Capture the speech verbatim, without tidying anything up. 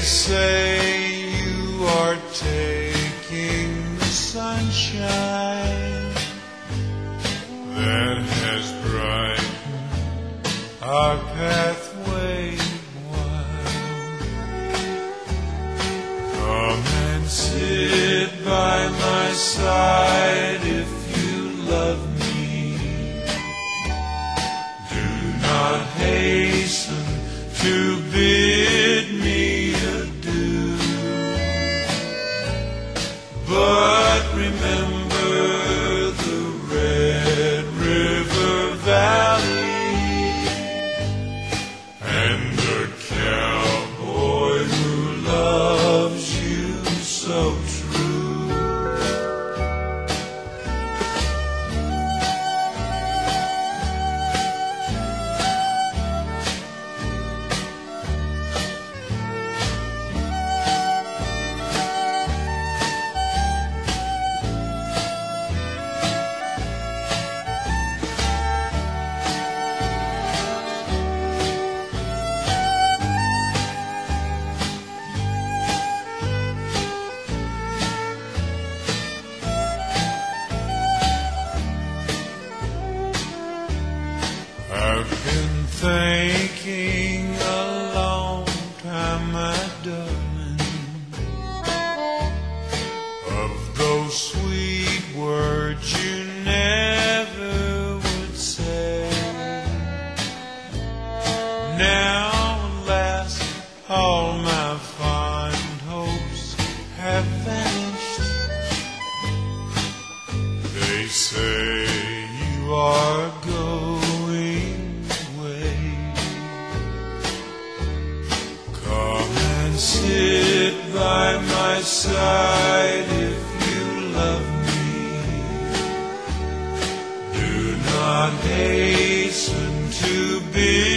say you are taking the sunshine that has brightened our pathway wide. Come and sit by my side if you love me. Do not hasten to bid me adieu, but remember the Red River Valley and the cowboy who loves you so true. I've been thinking a long time, my darling, of those sweet words you never would say. Now, alas, all my fond hopes have vanished. They say you are going away. Come and sit by my side if you love me. Do not hasten to be